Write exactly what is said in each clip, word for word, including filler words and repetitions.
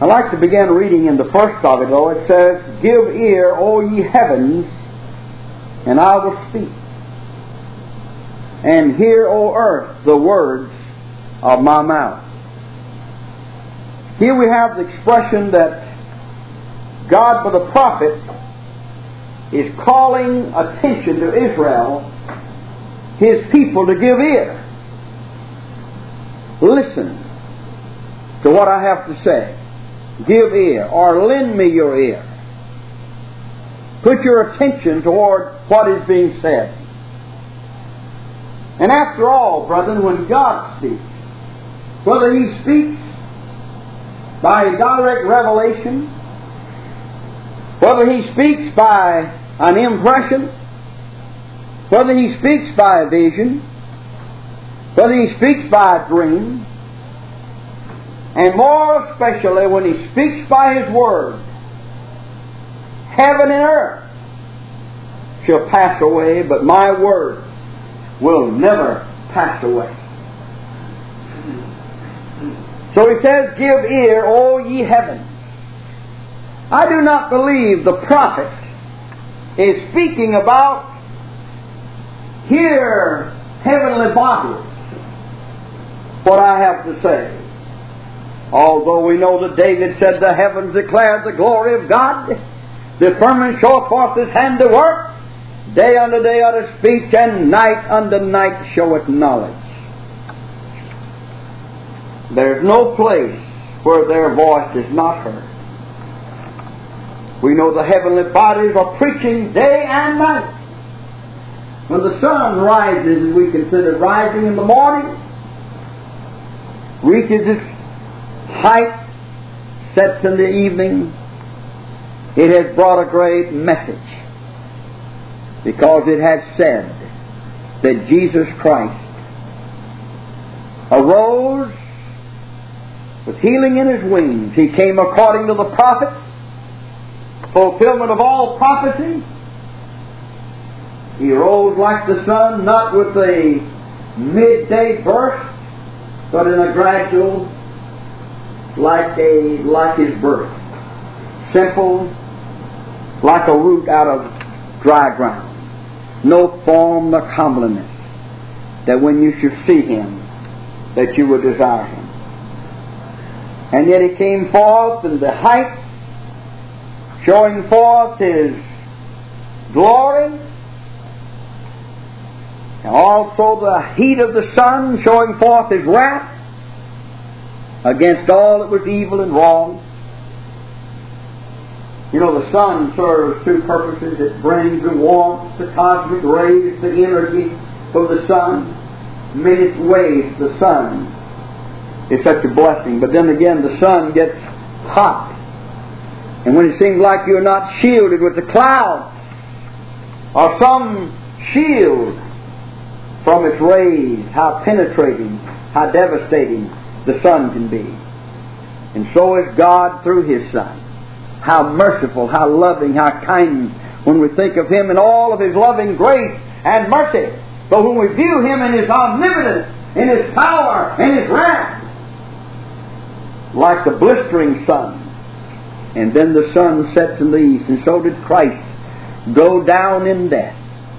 I'd like to begin reading in the first of it, though. It says, "Give ear, O ye heavens, and I will speak. And hear, O earth, the words of my mouth." Here we have the expression that God, for the prophet, is calling attention to Israel, His people, to give ear. Listen to what I have to say. Give ear, or lend me your ear. Put your attention toward what is being said. And after all, brethren, when God speaks, whether He speaks by a direct revelation, whether He speaks by an impression, whether He speaks by a vision, whether He speaks by a dream, and more especially when He speaks by His Word, heaven and earth shall pass away, but my Word will never pass away. So He says, "Give ear, O ye heavens." I do not believe the prophet is speaking about "Hear, heavenly bodies, what I have to say." Although we know that David said, "The heavens declare the glory of God, the firmament showeth forth His handiwork, day unto day utters speech, and night unto night showeth knowledge." There's no place where their voice is not heard. We know the heavenly bodies are preaching day and night. When the sun rises, as we consider rising in the morning, reaches its height, sets in the evening, it has brought a great message, because it has said that Jesus Christ arose with healing in His wings. He came according to the prophets, fulfillment of all prophecy. He rose like the sun, not with a midday burst, but in a gradual, like a like His birth. Simple, like a root out of dry ground. No form nor comeliness, that when you should see Him, that you would desire Him. And yet He came forth in the height, showing forth His glory, and also the heat of the sun, showing forth His wrath against all that was evil and wrong. You know, the sun serves two purposes. It brings the warmth, the cosmic rays, the energy of the sun. Many ways the sun is such a blessing. But then again, the sun gets hot. And when it seems like you're not shielded with the clouds or some shield from its rays, how penetrating, how devastating the sun can be. And so is God through His Son. How merciful, how loving, how kind when we think of Him in all of His loving grace and mercy. But when we view Him in His omnipotence, in His power, in His wrath, like the blistering sun, and then the sun sets in the east, and so did Christ go down in death.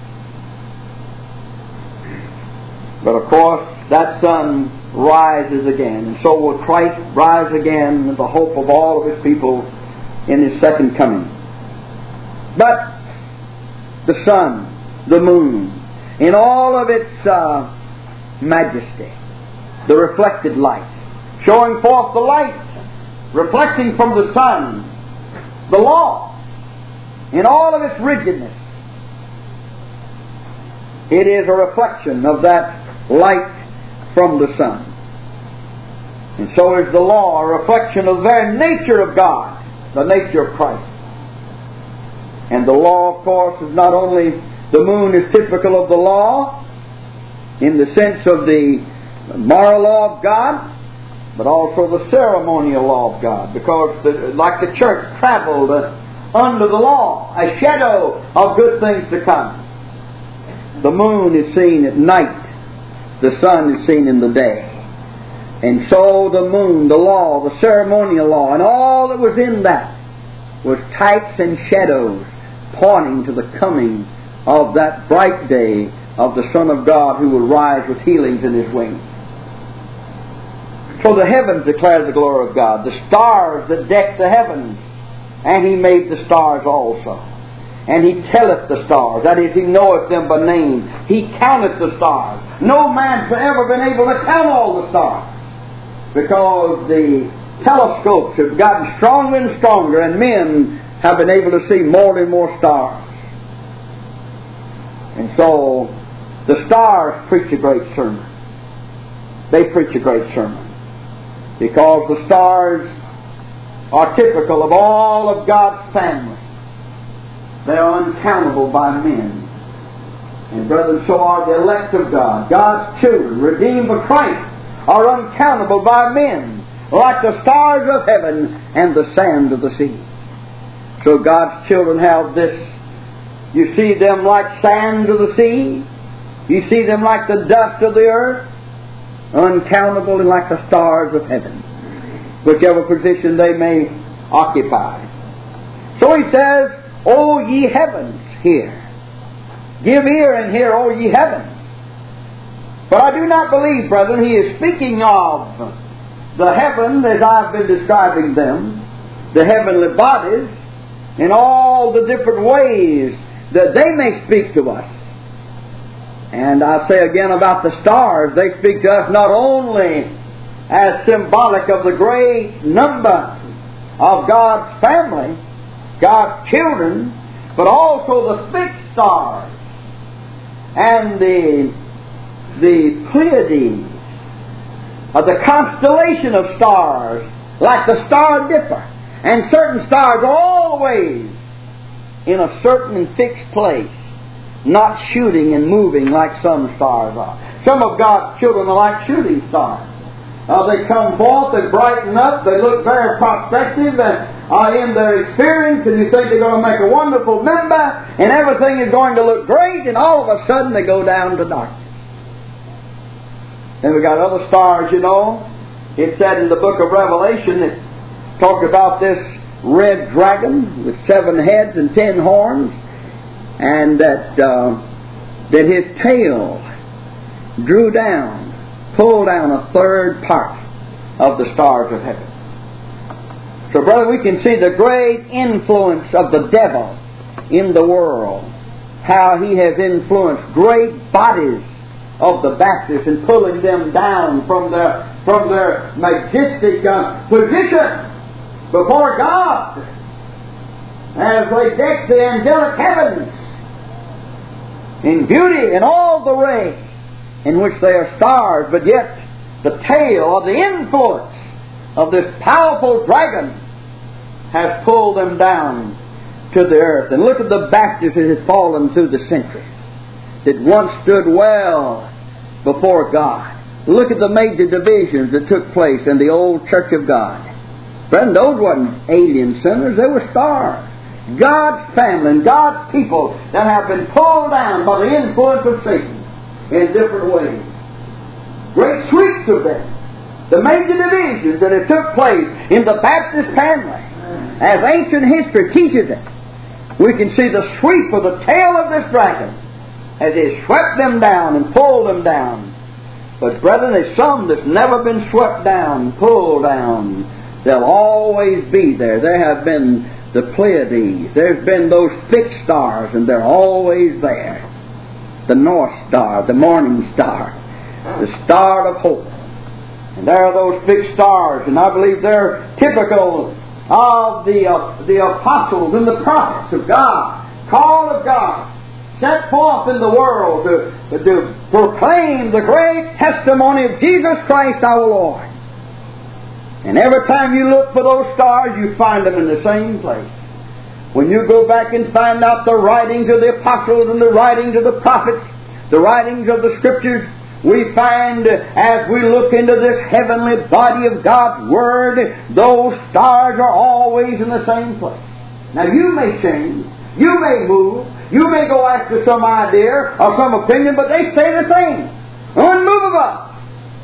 But of course, that sun rises again, and so will Christ rise again in the hope of all of His people in His second coming. But the sun, the moon, in all of its uh, majesty, the reflected light, showing forth the light, reflecting from the sun, the law, in all of its rigidness. It is a reflection of that light from the sun. And so is the law a reflection of the very nature of God, the nature of Christ. And the law, of course, is not only, the moon is typical of the law in the sense of the moral law of God, but also the ceremonial law of God, because the, like the church traveled uh, under the law, a shadow of good things to come. The moon is seen at night, the sun is seen in the day. And so the moon, the law, the ceremonial law, and all that was in that was types and shadows pointing to the coming of that bright day of the Son of God who will rise with healings in His wings. So the heavens declare the glory of God, the stars that deck the heavens, and He made the stars also. And He telleth the stars, that is, He knoweth them by name. He counteth the stars. No man's ever been able to count all the stars, because the telescopes have gotten stronger and stronger, and men have been able to see more and more stars. And so the stars preach a great sermon. They preach a great sermon, because the stars are typical of all of God's family. They are uncountable by men. And brethren, so are the elect of God. God's children, redeemed by Christ, are uncountable by men, like the stars of heaven and the sand of the sea. So God's children have this. You see them like sand of the sea. You see them like the dust of the earth, uncountable, and like the stars of heaven, whichever position they may occupy. So He says, O ye heavens, hear. Give ear and hear, O ye heavens. But I do not believe, brethren, He is speaking of the heavens as I've been describing them, the heavenly bodies, in all the different ways that they may speak to us. And I say again about the stars, they speak to us not only as symbolic of the great number of God's family, God's children, but also the fixed stars and the, the Pleiades, of the constellation of stars, like the Star Dipper, and certain stars always in a certain fixed place, not shooting and moving like some stars are. Some of God's children are like shooting stars. Uh, they come forth, they brighten up, they look very prospective and are in their experience, and you think they're going to make a wonderful member, and everything is going to look great, and all of a sudden they go down to darkness. Then we got other stars, you know. It said in the book of Revelation, it talked about this red dragon with seven heads and ten horns, and that uh, that his tail drew down, pulled down a third part of the stars of heaven. So, brother, we can see the great influence of the devil in the world, how he has influenced great bodies of the Baptists and pulling them down from their from their majestic uh, position before God as they deck the angelic heavens in beauty and all the ray in which they are stars, but yet the tail of the influence of this powerful dragon has pulled them down to the earth. And look at the Baptists that have fallen through the centuries, that once stood well before God. Look at the major divisions that took place in the old Church of God. Friend, those weren't alien sinners, they were stars. God's family and God's people that have been pulled down by the influence of Satan in different ways. Great sweeps of them. The major divisions that have took place in the Baptist family, as ancient history teaches it, we can see the sweep of the tail of this dragon as it swept them down and pulled them down. But brethren, there's some that's never been swept down, pulled down. They'll always be there. There have been the Pleiades. There's been those fixed stars, and they're always there. The North Star, the Morning Star, the Star of Hope. And there are those fixed stars, and I believe they're typical of the, uh, the apostles and the prophets of God, called of God, set forth in the world to, to proclaim the great testimony of Jesus Christ our Lord. And every time you look for those stars, you find them in the same place. When you go back and find out the writings of the apostles and the writings of the prophets, the writings of the Scriptures, we find as we look into this heavenly body of God's Word, those stars are always in the same place. Now you may change, you may move, you may go after some idea or some opinion, but they stay the same, unmovable.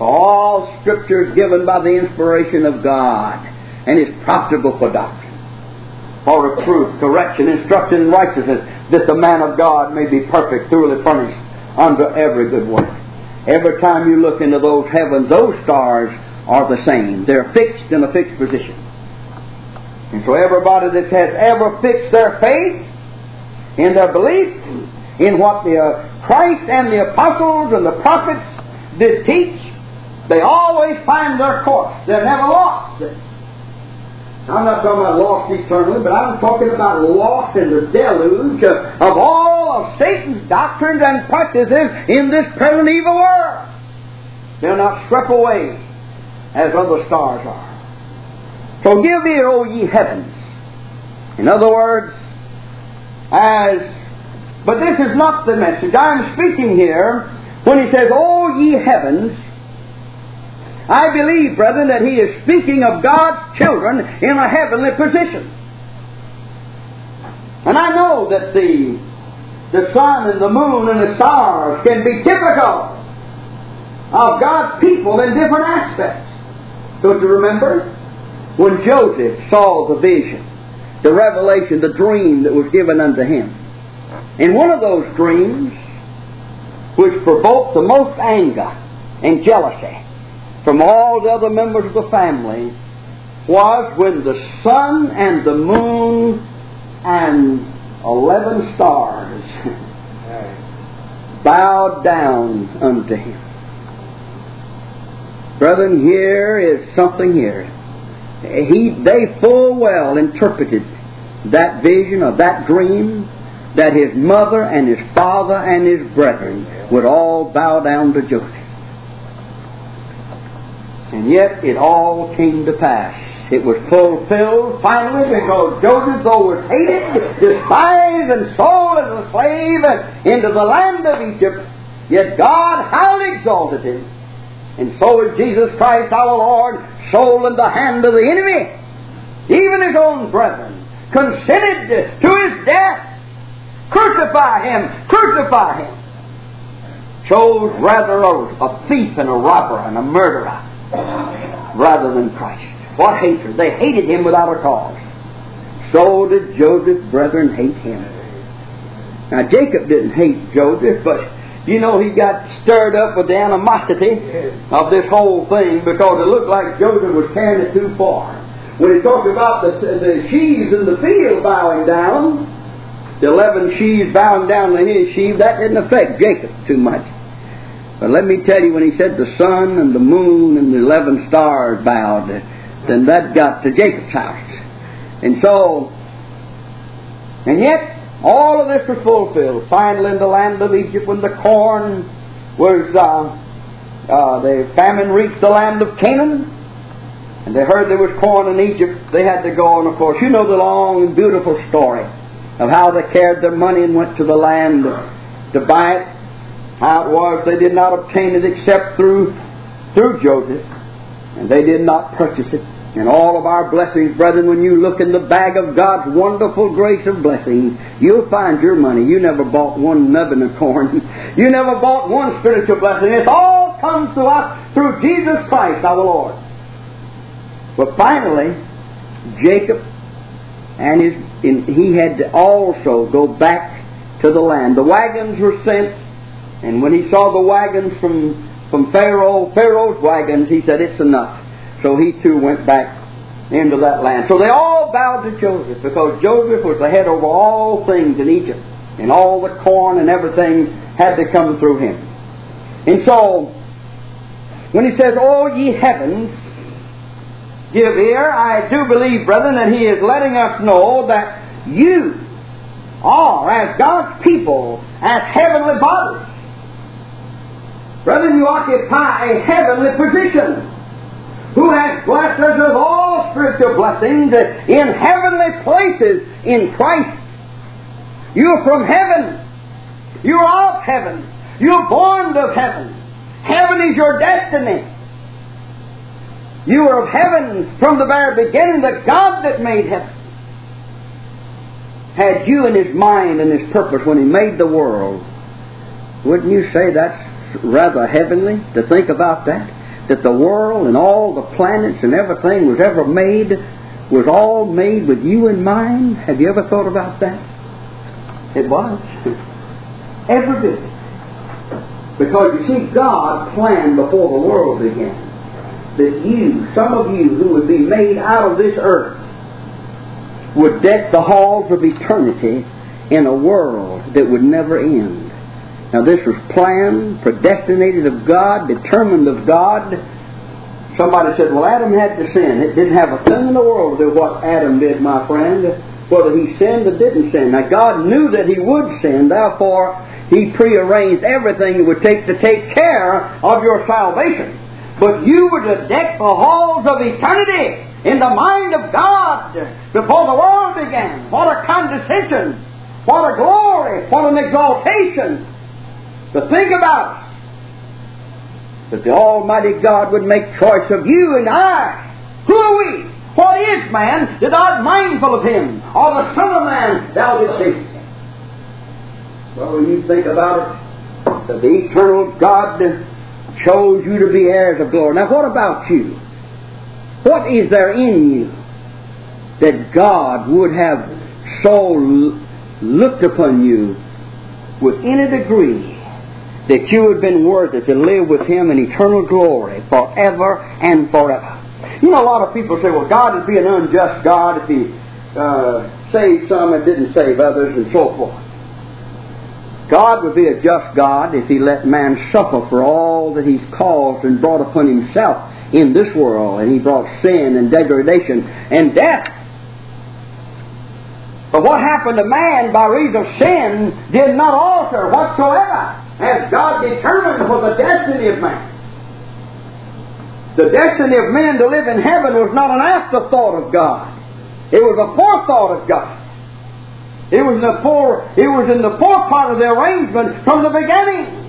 All Scripture is given by the inspiration of God and is profitable for doctrine, for reproof, correction, instruction in righteousness, that the man of God may be perfect, thoroughly furnished unto every good work. Every time you look into those heavens, those stars are the same. They're fixed in a fixed position. And so everybody that has ever fixed their faith in their belief in what the uh, Christ and the apostles and the prophets did teach, they always find their course. They're never lost. I'm not talking about lost eternally, but I'm talking about lost in the deluge of all of Satan's doctrines and practices in this present evil world. They're not swept away as other stars are. So give ear, O ye heavens. In other words, as, but this is not the message. I'm speaking here when he says, O ye heavens, I believe, brethren, that he is speaking of God's children in a heavenly position. And I know that the, the sun and the moon and the stars can be typical of God's people in different aspects. Don't you remember? When Joseph saw the vision, the revelation, the dream that was given unto him. In one of those dreams, which provoked the most anger and jealousy from all the other members of the family, was when the sun and the moon and eleven stars bowed down unto him. Brethren, here is something here. He, they full well interpreted that vision of that dream, that his mother and his father and his brethren would all bow down to Joseph. And yet it all came to pass. It was fulfilled finally, because Joseph, though was hated, despised, and sold as a slave into the land of Egypt, yet God highly exalted him. And so is Jesus Christ our Lord sold in the hand of the enemy. Even his own brethren consented to his death. Crucify him! Crucify him! Chose rather a, a thief and a robber and a murderer rather than Christ. What hatred! They hated him without a cause. So did Joseph's brethren hate him. Now Jacob didn't hate Joseph, but you know, he got stirred up with the animosity of this whole thing because it looked like Joseph was carrying it too far. When he talked about the, the sheaves in the field bowing down, the eleven sheaves bowing down to his sheaf, that didn't affect Jacob too much. But let me tell you, when he said the sun and the moon and the eleven stars bowed, then that got to Jacob's house. And so, and yet, all of this was fulfilled. Finally, in the land of Egypt, when the corn was, uh, uh, the famine reached the land of Canaan, and they heard there was corn in Egypt, they had to go. And of course, you know the long and beautiful story of how they carried their money and went to the land to buy it. How it was they did not obtain it except through through Joseph, and they did not purchase it. And all of our blessings, brethren, when you look in the bag of God's wonderful grace of blessings, you'll find your money. You never bought one nubbin of corn. You never bought one spiritual blessing. It all comes to us through Jesus Christ our Lord. But finally, Jacob and his, and he had to also go back to the land. The wagons were sent, and when he saw the wagons from, from Pharaoh, Pharaoh's wagons, he said, it's enough. So he too went back into that land. So they all bowed to Joseph, because Joseph was the head over all things in Egypt. And all the corn and everything had to come through him. And so, when he says, O ye heavens, give ear, I do believe, brethren, that he is letting us know that you are, as God's people, as heavenly bodies. Brethren, you occupy a heavenly position, who has blessed us with all spiritual blessings in heavenly places in Christ. You're from heaven. You're of heaven. You're born of heaven. Heaven is your destiny. You are of heaven from the very beginning. The God that made heaven had you in His mind and His purpose when He made the world. Wouldn't you say that's rather heavenly to think about that? that the world and all the planets and everything was ever made was all made with you in mind? Have you ever thought about that? It was. Every bit. Because you see, God planned before the world began that you, some of you who would be made out of this earth, would deck the halls of eternity in a world that would never end. Now this was planned, predestinated of God, determined of God. Somebody said, well, Adam had to sin. It didn't have a thing in the world to do what Adam did, my friend, whether he sinned or didn't sin. Now God knew that he would sin, therefore He prearranged everything it would take to take care of your salvation. But you were to deck the halls of eternity in the mind of God before the world began. What a condescension! What a glory! What an exaltation! To think about that the Almighty God would make choice of you and I. Who are we? What is man that thou art mindful of him? Or the Son of Man thou didst see? Well, when you think about it, that the eternal God chose you to be heirs of glory. Now what about you? What is there in you that God would have so looked upon you with any degree that you had been worthy to live with Him in eternal glory forever and forever? You know, a lot of people say, well, God would be an unjust God if He uh, saved some and didn't save others and so forth. God would be a just God if He let man suffer for all that He's caused and brought upon Himself in this world. And He brought sin and degradation and death. But what happened to man by reason of sin did not alter whatsoever, as God determined for the destiny of man. The destiny of men to live in heaven was not an afterthought of God. It was a forethought of God. It was in the fore, it was in the forepart of the arrangement from the beginning.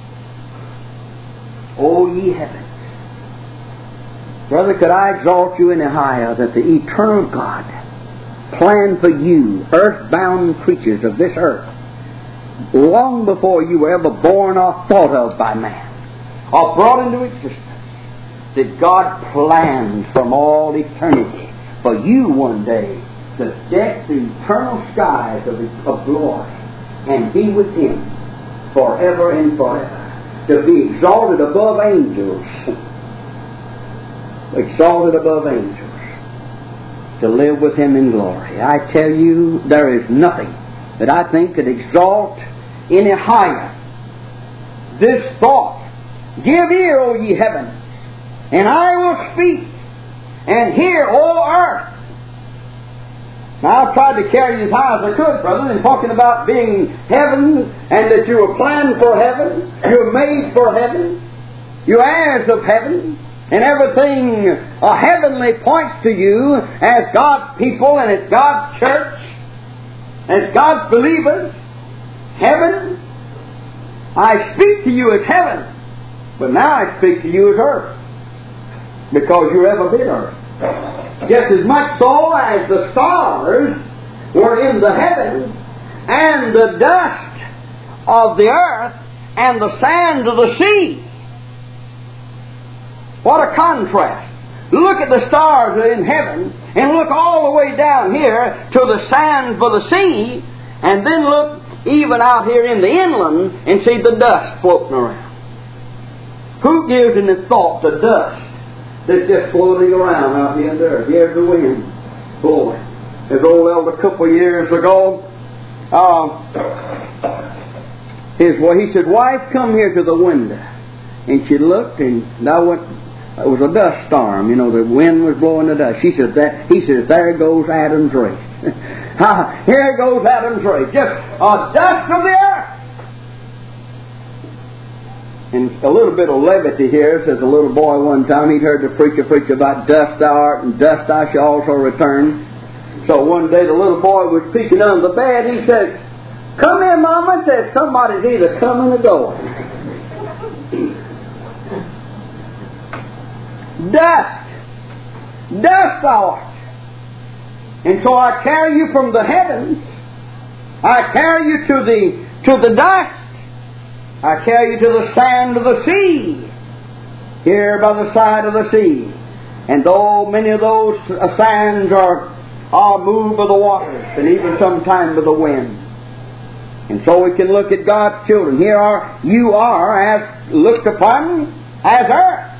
O ye heavens! Brother, could I exalt you any higher that the eternal God planned for you, earthbound creatures of this earth, long before you were ever born or thought of by man, or brought into existence, that God planned from all eternity for you one day to deck the eternal skies of, of glory and be with Him forever and forever. To be exalted above angels. Exalted above angels. To live with Him in glory. I tell you, there is nothing that I think could exalt any higher this thought. Give ear, O ye heavens, and I will speak, and hear, O earth. Now, I've tried to carry you as high as I could, brother, in talking about being heaven, and that you were planned for heaven, you were made for heaven, you're heirs of heaven, and everything uh, heavenly points to you as God's people, and as God's church, as God's believers. Heaven, I speak to you as heaven, but now I speak to you as earth, because you're ever been earth. Just as much so as the stars were in the heavens, and the dust of the earth, and the sand of the sea. What a contrast. Look at the stars in heaven, and look all the way down here to the sands of the sea, and then look even out here in the inland and see the dust floating around. Who gives any thought to dust that's just floating around out here in the earth? Here's the wind blowing. As old elder a couple of years ago, uh, his well, he said, "Wife, come here to the window." And she looked, and now went. It was a dust storm. You know, the wind was blowing the dust. She said, "That." He says, "There goes Adam's race." Here goes Adam's race. Just a dust of the earth. And a little bit of levity here, says a little boy one time, he'd heard the preacher preach about dust thou art, and dust I shall also return. So one day the little boy was peeking under the bed. He said, "Come here, Mama." Says, "Somebody's either coming or going." Dust. Dust thou art. And so I carry you from the heavens. I carry you to the to the dust. I carry you to the sand of the sea. here by the side of the sea. And though many of those sands are, are moved by the waters, and even sometimes by the wind. And so we can look at God's children. Here are, you are as looked upon as earth.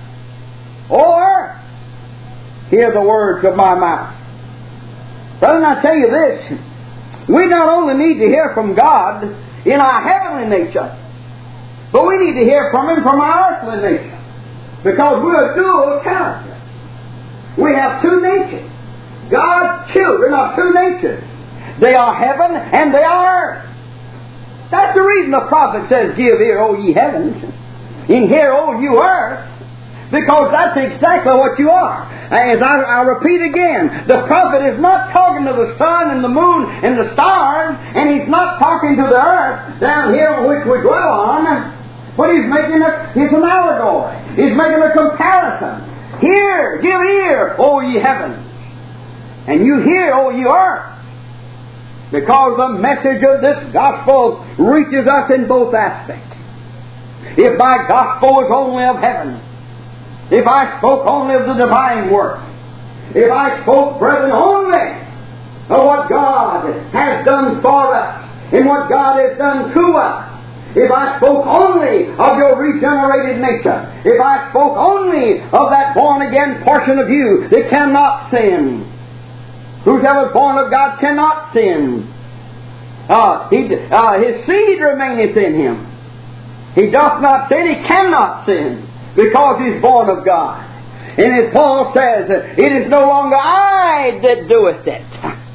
Or, hear the words of my mouth. Brethren, I tell you this, we not only need to hear from God in our heavenly nature, but we need to hear from Him from our earthly nature. Because we're a dual character. We have two natures. God's children are two natures. They are heaven and they are earth. That's the reason the prophet says, give ear, O ye heavens, and hear, O you earth, because that's exactly what you are. As I, I repeat again, the prophet is not talking to the sun and the moon and the stars, and he's not talking to the earth down here which we dwell on, but he's making a, it's an allegory. He's making a comparison. Hear, give ear, O ye heavens, and you hear, O ye earth. Because the message of this gospel reaches us in both aspects. If my gospel was only of heaven, if I spoke only of the divine work, if I spoke, brethren, only of what God has done for us and what God has done to us, if I spoke only of your regenerated nature, if I spoke only of that born-again portion of you that cannot sin, whosoever is born of God cannot sin. Uh, he, uh, his seed remaineth in him. He doth not sin, he cannot sin, because he's born of God. And as Paul says, it is no longer I that doeth it.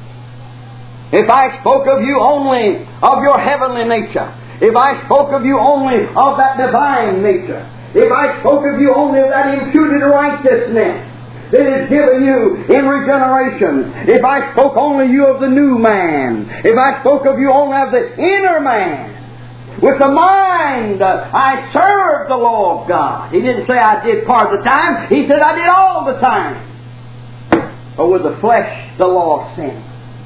If I spoke of you only of your heavenly nature, if I spoke of you only of that divine nature, if I spoke of you only of that imputed righteousness that is given you in regeneration, if I spoke only you of the new man, if I spoke of you only of the inner man, with the mind I served the law of God. He didn't say I did part of the time, he said I did all the time. But with the flesh, the law of sin.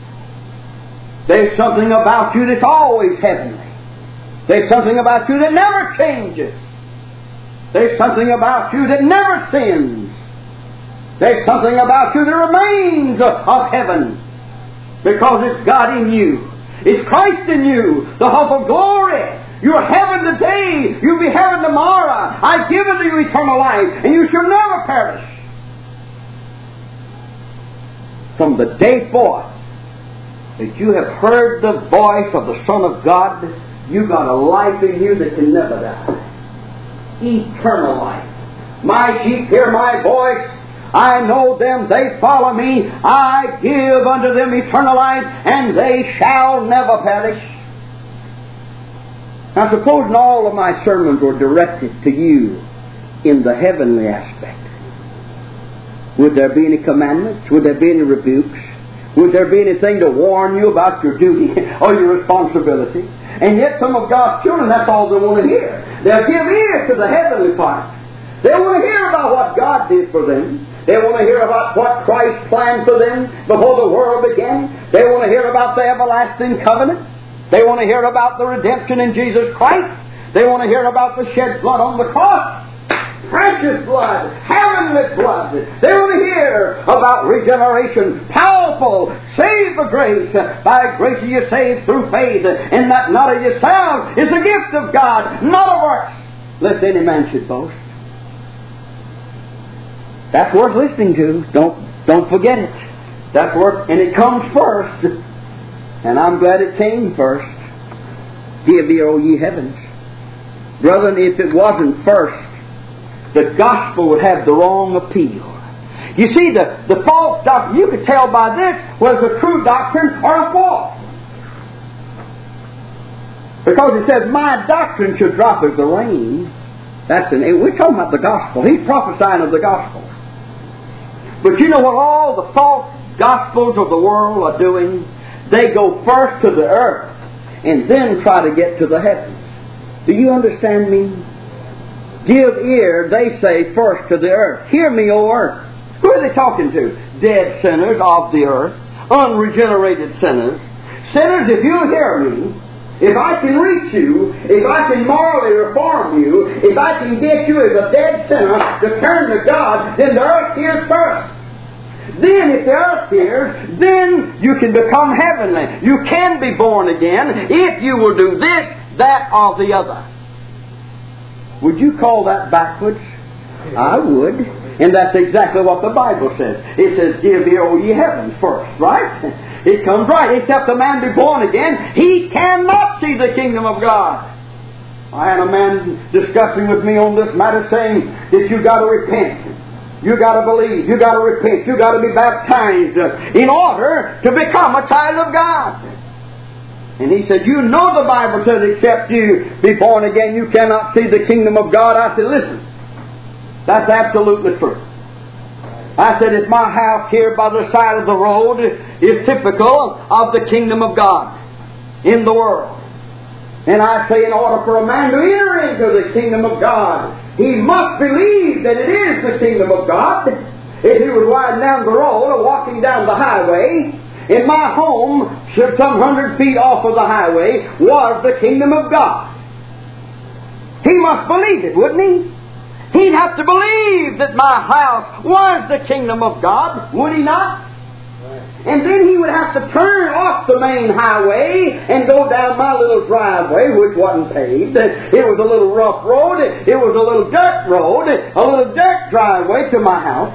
There's something about you that's always heavenly. There's something about you that never changes. There's something about you that never sins. There's something about you that remains of heaven. Because it's God in you. It's Christ in you, the hope of glory. You're heaven today. You'll be heaven tomorrow. I've given you eternal life, and you shall never perish. From the day forth that you have heard the voice of the Son of God, you got a life in you that can never die. Eternal life. My sheep hear my voice. I know them, they follow me. I give unto them eternal life, and they shall never perish. Now supposing all of my sermons were directed to you in the heavenly aspect, would there be any commandments? Would there be any rebukes? Would there be anything to warn you about your duty or your responsibility? And yet some of God's children, that's all they want to hear. They'll give ear to the heavenly part. They want to hear about what God did for them. They want to hear about what Christ planned for them before the world began. They want to hear about the everlasting covenant. They want to hear about the redemption in Jesus Christ. They want to hear about the shed blood on the cross. Precious blood, heavenly blood. They want to hear about regeneration, powerful, save for grace. By grace are you saved through faith, and that not of yourself is a gift of God, not of works, lest any man should boast. That's worth listening to. Don't don't forget it. That's worth, and it comes first. And I'm glad it came first. Give ear, O ye heavens. Brethren, if it wasn't first, the gospel would have the wrong appeal. You see, the, the false doctrine, you could tell by this whether it's a true doctrine or a false. Because it says, my doctrine should drop as the rain. That's an, we're talking about the gospel. He's prophesying of the gospel. But you know what all the false gospels of the world are doing? They go first to the earth and then try to get to the heavens. Do you understand me? Give ear, they say, first to the earth. Hear me, O earth. Who are they talking to? Dead sinners of the earth. Unregenerated sinners. Sinners, if you hear me, if I can reach you, if I can morally reform you, if I can get you as a dead sinner to turn to God, then the earth hears first. Then if the earth hears, then you can become heavenly. You can be born again if you will do this, that, or the other. Would you call that backwards? I would. And that's exactly what the Bible says. It says, give ear, O ye heavens, first, right? It comes right. Except a man be born again, he cannot see the kingdom of God. I had a man discussing with me on this matter, saying that you got to repent. You got to believe. You got to repent. You got to be baptized in order to become a child of God. And he said, you know the Bible says except you be born again, you cannot see the kingdom of God. I said, listen, that's absolutely true. I said, if my house here by the side of the road is typical of the kingdom of God in the world. And I say, in order for a man to enter into the kingdom of God, he must believe that it is the kingdom of God. If he was riding down the road or walking down the highway, in my home, some hundred feet off of the highway, was the kingdom of God. He must believe it, wouldn't he? He'd have to believe that my house was the kingdom of God, would he not? And then he would have to turn off the main highway and go down my little driveway, which wasn't paved. It was a little rough road. It was a little dirt road, a little dirt driveway to my house.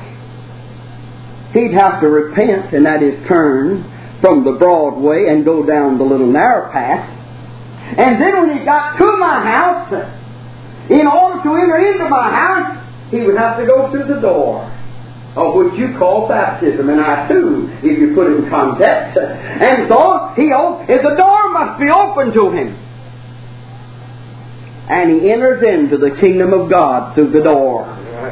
He'd have to repent, and that is turn from the broad way and go down the little narrow path. And then when he got to my house, in order to enter into my house, he would have to go through the door, of which you call baptism, and I too, if you put it in context. And so, he the door must be open to him. And he enters into the kingdom of God through the door.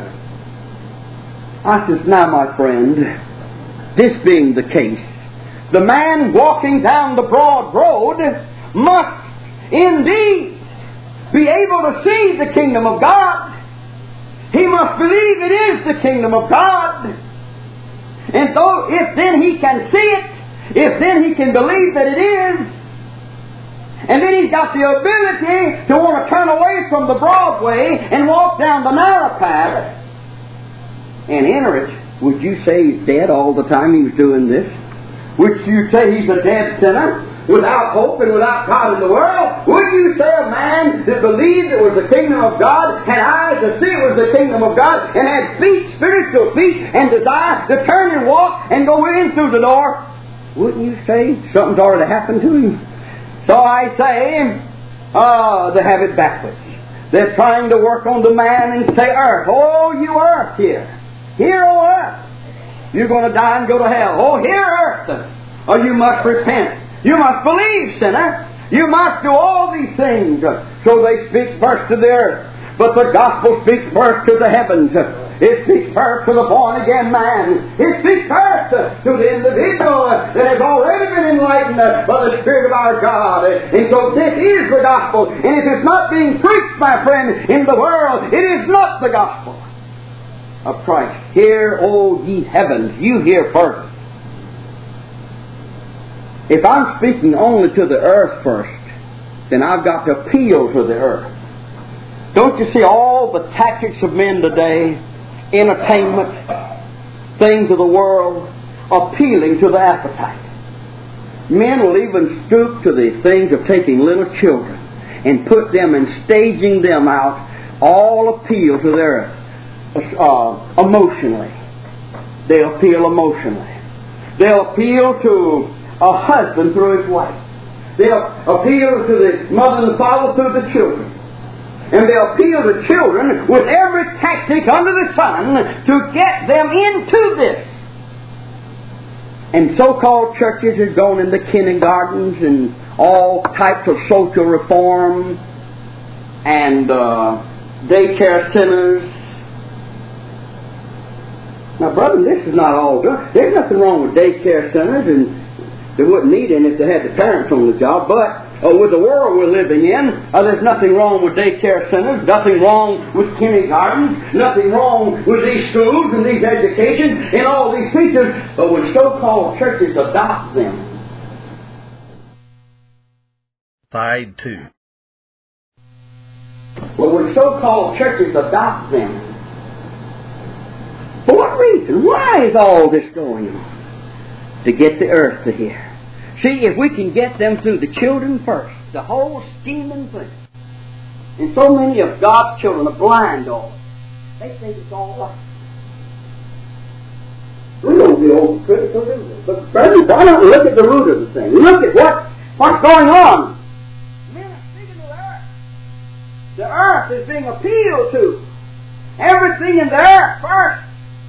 I says, now my friend, this being the case, the man walking down the broad road must indeed be able to see the kingdom of God. He must believe it is the kingdom of God. And so if then he can see it, if then he can believe that it is, and then he's got the ability to want to turn away from the broad way and walk down the narrow path and enter it, would you say he's dead all the time he was doing this? Would you say he's a dead sinner without hope and without God in the world? Would you say a man that believed it was the kingdom of God, had eyes to see it was the kingdom of God, and had feet, spiritual feet, and desire to turn and walk and go in through the door, wouldn't you say something's already happened to him? So I say, uh, they have it backwards. They're trying to work on the man and say, earth, oh, you earth here. Here, oh, earth. You're going to die and go to hell. Oh, here, earth. Oh, you must repent. You must believe, sinner. You must do all these things. So they speak first to the earth. But the gospel speaks first to the heavens. It speaks first to the born-again man. It speaks first to the individual that has already been enlightened by the Spirit of our God. And so this is the gospel. And if it's not being preached, my friend, in the world, it is not the gospel of Christ. Hear, O ye heavens, you hear first. If I'm speaking only to the earth first, then I've got to appeal to the earth. Don't you see all the tactics of men today, entertainment, things of the world, appealing to the appetite? Men will even stoop to the things of taking little children and put them and staging them out, all appeal to their uh, emotionally. They appeal emotionally. They'll appeal to a husband through his wife. They'll appeal to the mother and father through the children. And they'll appeal to children with every tactic under the sun to get them into this. And so-called churches have gone into kindergartens and all types of social reform and uh, daycare centers. Now, brother, this is not all done. There's nothing wrong with daycare centers, and they wouldn't need any if they had the parents on the job. But uh, with the world we're living in, uh, there's nothing wrong with daycare centers, nothing wrong with kindergartens, nothing wrong with these schools and these educations and all these features. But when so-called churches adopt them, Side two. Well, when so-called churches adopt them, for what reason? Why is all this going on? To get the earth to hear. See, if we can get them through the children first, the whole scheming thing. And so many of God's children are blind all. They think it's all right. We don't be overcritical, do we? But, brothers, why not look at the root of the thing? Look at what, what's going on. Men are speaking of the earth. The earth is being appealed to. Everything in the earth first.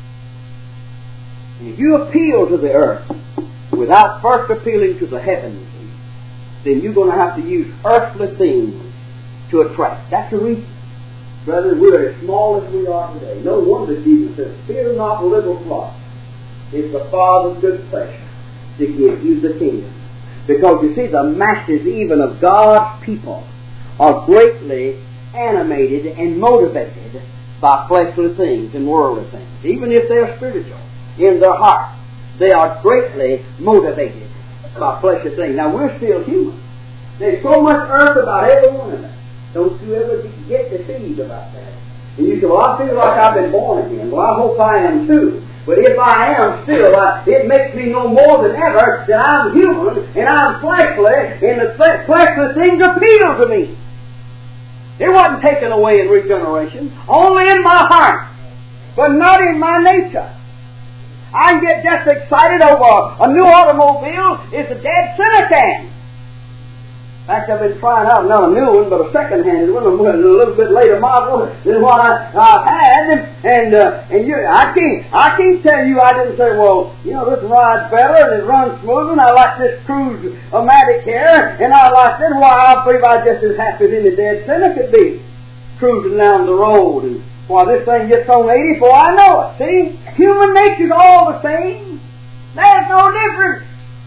And if you appeal to the earth without first appealing to the heavens, then you're going to have to use earthly things to attract. That's the reason. Brother, we're as small as we are today. No wonder Jesus says, "Fear not, little flock. It's the Father's good pleasure to give you the kingdom." Because you see, the masses even of God's people are greatly animated and motivated by fleshly things and worldly things. Even if they're spiritual in their heart, they are greatly motivated by fleshly things. Now, we're still human. There's so much earth about every one of us. Don't you ever get deceived about that. And you say, "Well, I feel like I've been born again." Well, I hope I am too. But if I am still, I, it makes me no more than ever that I'm human and I'm fleshly, and the fleshly things appeal to me. It wasn't taken away in regeneration, only in my heart, but not in my nature. I can get just excited over a new automobile if the dead sinner can. In fact, I've been trying out not a new one, but a second-handed one, a little bit later model than what I, I've had. And uh, and you, I can't I can't tell you I didn't say, "Well, you know, this rides better and it runs smooth, and I like this Cruise-O-Matic here, and I like this." Why, I believe I'm just as happy as any dead sinner could be, cruising down the road. And why, this thing gets on eighty, boy, I know it. See, human nature's all the same. There's no difference.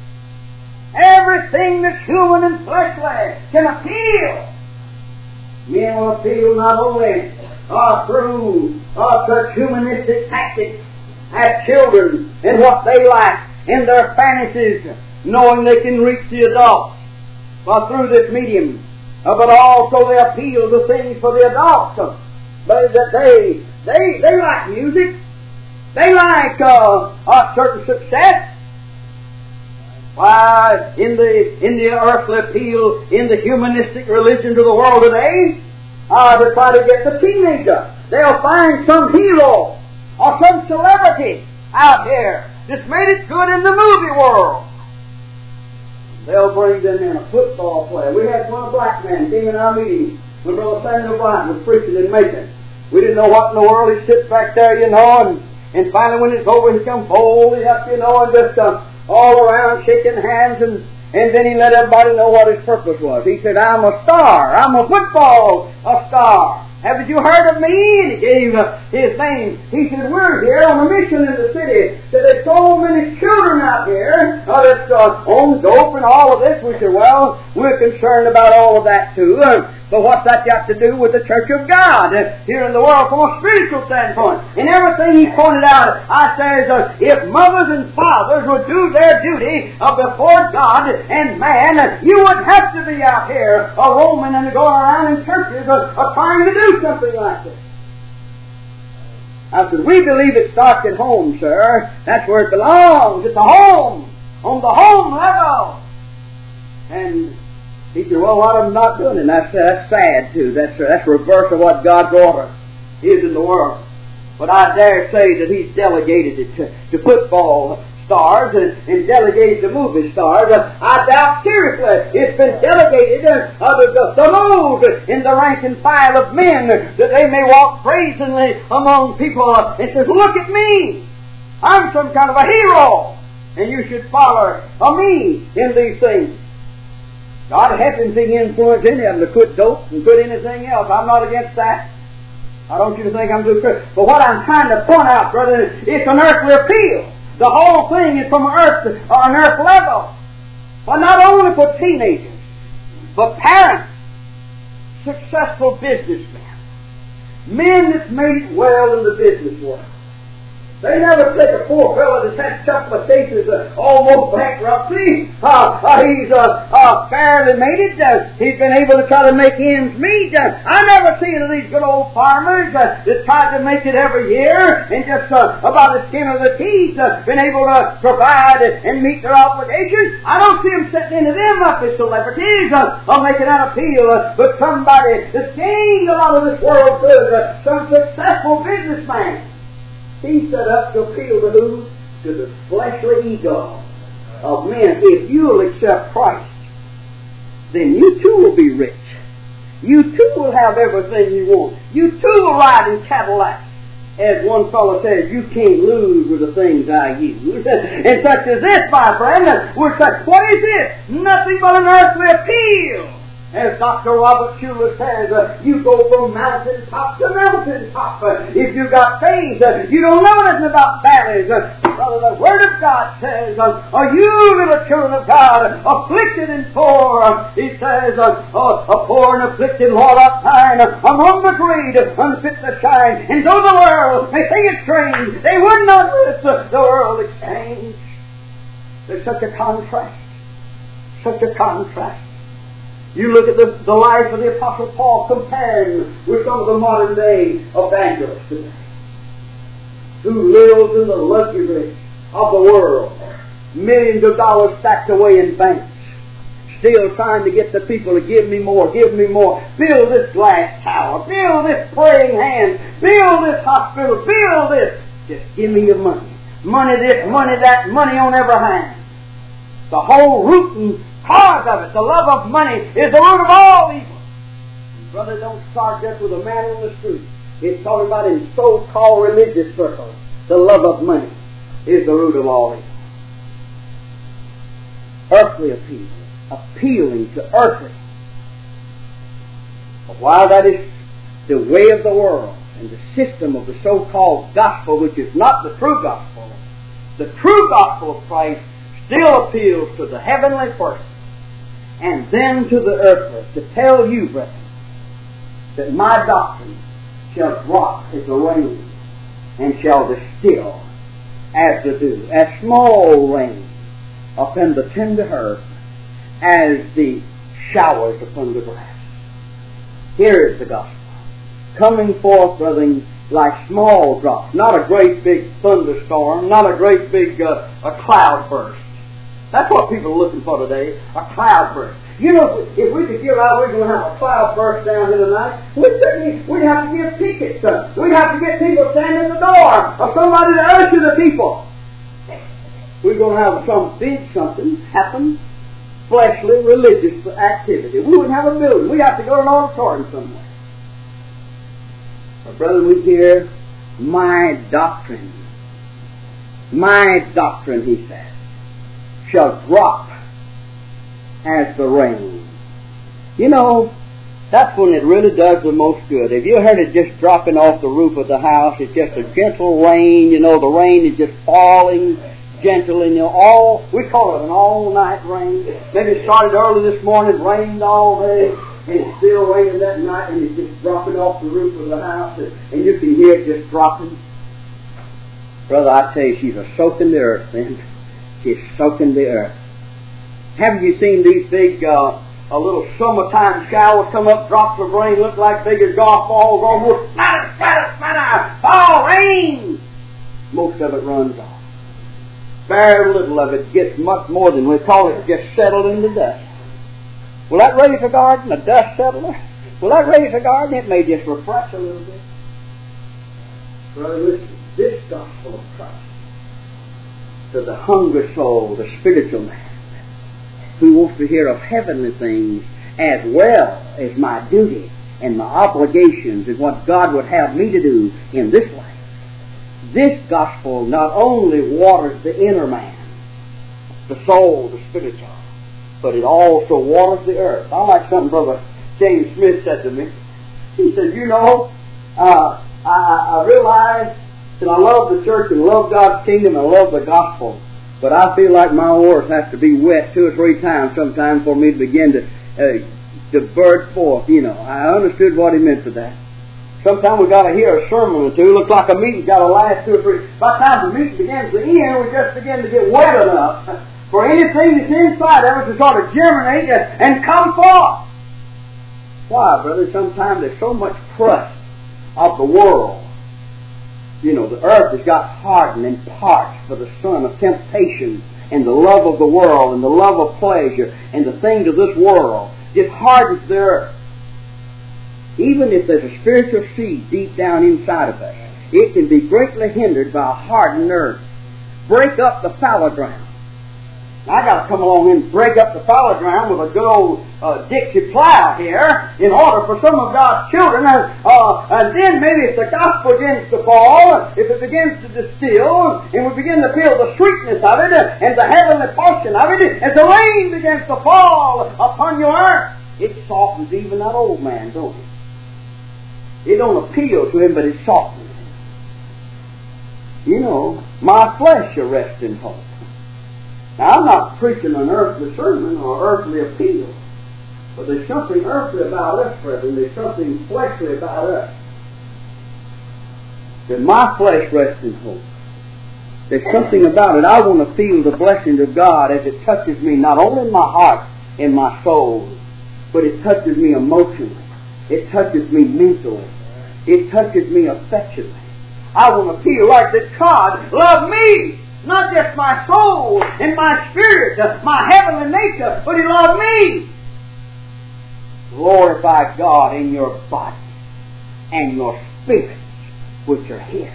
Everything that's human and fleshly can appeal. Men will appeal not only uh, through uh, such humanistic tactics as children and what they like in their fantasies, knowing they can reach the adults uh, through this medium, uh, but also they appeal to things for the adults. Uh, but that they they they like music, they like uh, a certain success. Why, in the in the earthly appeal, in the humanistic religion to the world today, uh, to try to get the teenager, they'll find some hero or some celebrity out here that's made it good in the movie world. They'll bring them in a football player. We had one black man came in our meeting when Brother Samuel Bryant was preaching in Macon. We didn't know what in the world. He sits back there, you know, and, and finally when it's over, he comes boldly up, you know, and just uh, all around shaking hands, and, and then he let everybody know what his purpose was. He said, "I'm a star. I'm a football a star. Haven't you heard of me?" And he gave uh, his name. He said, "We're here on a mission in the city. So there's so many children out here uh, that's uh, on dope and all of this." We said, "Well, we're concerned about all of that too. Uh, but what's that got to do with the Church of God uh, here in the world from a spiritual standpoint?" And everything he pointed out, I says, uh, if mothers and fathers would do their duty uh, before God and man, uh, you wouldn't have to be out here uh, roaming and going around in churches uh, uh, trying to do something like this. I said, "We believe it starts at home, sir. That's where it belongs. It's a home, on the home level." And he said, "Well, what I'm not doing," and that's, that's sad too. That's that's reverse of what God's order is in the world. But I dare say that He's delegated it to, to football stars and, and delegated to movie stars. Uh, I doubt seriously it's been delegated uh, to the, the those in the rank and file of men that they may walk brazenly among people uh, and say, "Look at me! I'm some kind of a hero, and you should follow uh, me in these things." God hasn't been influenced any of them to quit dope and quit anything else. I'm not against that. I don't want you to think I'm too critical. But what I'm trying to point out, brother, is it's an earthly appeal. The whole thing is from an earth, or an earth level. But not only for teenagers, but parents, successful businessmen, men that's made it well in the business world. They never take a poor fellow that's had a couple of cases of almost bankruptcy. Uh, uh, he's uh, uh, fairly made it. Uh, he's been able to try to make ends meet. Uh, I never seen of these good old farmers uh, that tried to make it every year and just uh, about the skin of the teeth uh, been able to provide and meet their obligations. I don't see them setting into them up as celebrities uh, or making an appeal. Uh, but somebody that's gained a lot of this world good, uh, some successful businessman, he set up to appeal to who? To the fleshly ego of men. If you'll accept Christ, then you too will be rich. You too will have everything you want. You too will ride in Cadillacs. As one fellow says, you can't lose with the things I use. And such as this, my friend, we're such, what is this? Nothing but an earthly appeal. As Doctor Robert Schuller says, uh, you go from mountain top to mountain top. Uh, if you got faith, uh, you don't know nothing about valleys. Uh, Brother, the Word of God says, uh, are you little children of God, afflicted and poor? Uh, he says, uh, uh, a poor and afflicted Lord I pine, uh, among the greed, unfit to shine. And though the world may think it strange, they would not let uh, the world exchange. There's such a contrast. Such a contrast. You look at the, the life of the Apostle Paul comparing with some of the modern day evangelists today, who lives in the luxury of the world, millions of dollars stacked away in banks, still trying to get the people to give me more, give me more, build this glass tower, build this praying hand, build this hospital, build this. Just give me your money. Money this, money that, money on every hand. The whole root and cause of it, the love of money, is the root of all evil. And brother, don't start just with a man on the street. It's talking about in so-called religious circles. The love of money is the root of all evil. Earthly appeal, appealing to earthly. But while that is the way of the world and the system of the so-called gospel, which is not the true gospel, the true gospel of Christ still appeals to the heavenly person and then to the earthly, to tell you, brethren, that my doctrine shall drop as the rain and shall distill as the dew, as small rain upon the tender earth as the showers upon the grass. Here is the gospel, coming forth, brethren, like small drops, not a great big thunderstorm, not a great big uh, a cloud burst. That's what people are looking for today, a cloud burst. You know, if we could give out, we're going to have a cloud burst down here tonight, we'd certainly, we'd have to give tickets. Uh, we'd have to get people standing at the door, or somebody to usher the people. We're going to have some big something happen, fleshly, religious activity. We wouldn't have a building. We'd have to go to an auditorium somewhere. But brother, we hear, my doctrine, my doctrine, he says, shall drop as the rain. You know, that's when it really does the most good. Have you heard it just dropping off the roof of the house? It's just a gentle rain. You know, the rain is just falling gentle, and you know, all, we call it an all-night rain. Maybe it started early this morning, rained all day, and it's still raining that night, and it's just dropping off the roof of the house, and, and you can hear it just dropping. Brother, I tell you, she's a soaking the earth, man. She's soaking the earth. Haven't you seen these big, uh, a little summertime showers come up, drops of rain, look like big as golf balls, almost, smatter, smatter, smatter, fall, rain! Most of it runs off. Very little of it gets much more than we call it, just settled into dust. Will that raise a garden, a dust settler? Will that raise a garden? It may just refresh a little bit. Brother, listen, this gospel of Christ, to the hungry soul, the spiritual man, who wants to hear of heavenly things as well as my duty and my obligations and what God would have me to do in this life. This gospel not only waters the inner man, the soul, the spiritual, but it also waters the earth. I like something Brother James Smith said to me. He said, you know, uh, I, I realize that I love the church and love God's kingdom and I love the gospel, but I feel like my oars have to be wet two or three times sometimes for me to begin to uh, to burst forth. You know, I understood what he meant for that. Sometimes we've got to hear a sermon or two. Looks like a meeting's got to last two or three. By the time the meeting begins to end, we just begin to get wet enough for anything that's inside of us to sort of germinate and come forth. Why, brother? Sometimes there's so much crust of the world. You know, the earth has got hardened and parched for the sun of temptation and the love of the world and the love of pleasure and the things of this world. It hardens the earth. Even if there's a spiritual seed deep down inside of us, it can be greatly hindered by a hardened earth. Break up the fallow ground. I got to come along and break up the fallow ground with a good old uh, Dixie plow here in order for some of God's children. Uh, uh, and then maybe if the gospel begins to fall, if it begins to distill, and we begin to feel the sweetness of it and the heavenly portion of it, as the rain begins to fall upon your earth, it softens even that old man, don't it? It don't appeal to him, but it softens him. You know, my flesh shall rest in hope. Now, I'm not preaching an earthly sermon or earthly appeal, but there's something earthly about us, brethren. There's something fleshly about us. That my flesh rests in hope. There's something about it. I want to feel the blessing of God as it touches me, not only in my heart, in my soul, but it touches me emotionally. It touches me mentally. It touches me affectionately. I want to feel like that God loved me. Not just my soul and my spirit, my heavenly nature, but He loved me. Glorify God in your body and your spirit, which are His.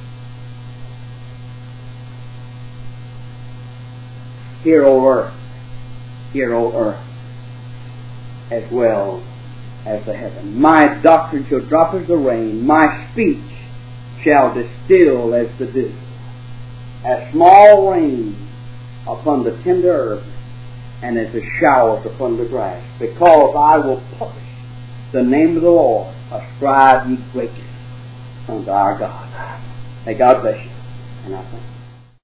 Here, O earth, here, O earth, as well as the heaven. My doctrine shall drop as the rain, my speech shall distill as the dew. As small rain upon the tender herb, and as the showers upon the grass, because I will publish the name of the Lord, ascribe ye greatness unto our God. May God bless you, and I thank you.